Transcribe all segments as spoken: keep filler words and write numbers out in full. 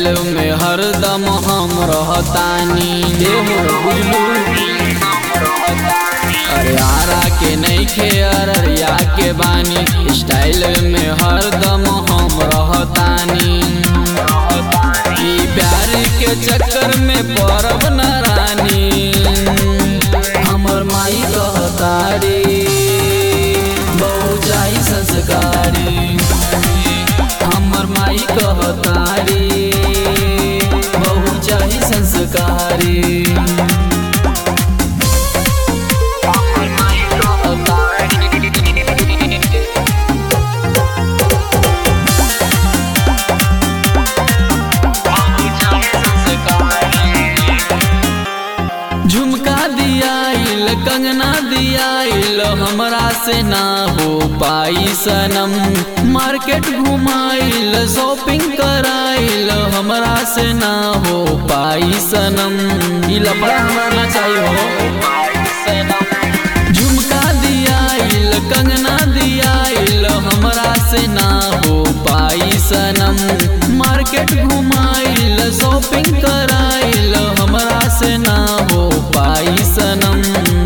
Style में हरदम हम रहतानी। अरे आरा के नहीं खे अररिया के बानी, स्टाइल में हरदम हम रहतानी। ई प्यार के चक्कर में परब न रानी, हमर माई कहतारी बहु जाई संस्कारी। हमर माई कहतारी बहु जाई संस्कारी। झुमका दियाइल कंगना दियाइल हमरा से ना हो पाई सनम। मार्केट घुमाइल शॉपिंग कराइल हमरा से ना हो पाई सनम। ई लफड़ा हमरा ना चाहिए हो। झुमका दियाइल कंगना दियाइल हमरा से ना हो पाई सनम। मार्केट घुमाइल शॉपिंग कराइल हमरा से ना हो पाई सनम।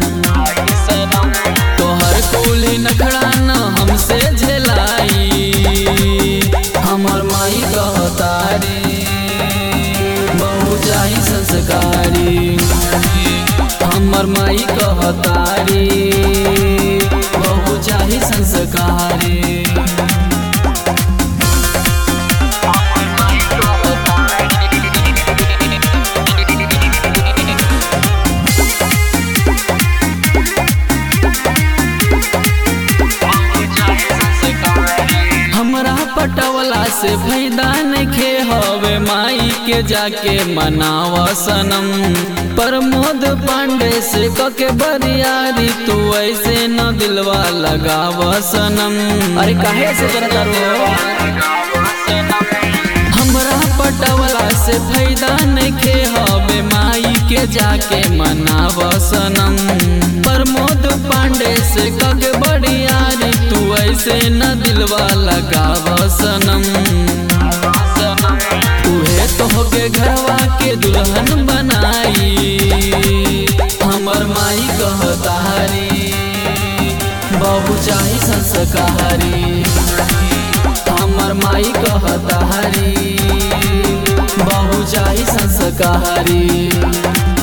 तोहर कुली नखड़ा न हमसे झेलाई, हमर माई कहतारी बहु जाई संस्कारी। हमर माई कहतारी बहु जाई संस्कारी। हमरा पटवला से फायदा नइखे हवे, माई के जाके मनावा सनम। प्रमोद पांडे से कके बरियारी तू ऐसे न दिलवा लगावा सनम। अरे काहे से करता रो? हमरा पटवला से फायदा नइखे हवे, माई के जाके मनावा सनम। प्रमोद पांडे से कके बरियारी तू ऐसे न दिलवा लगावा सनम। तुहे तोहके घरवा के दुल्हन बनाई, हमर माई कहतारी बहु चाही संस्कारी। हमर माई कहतारी बहु चाही संस्कारी।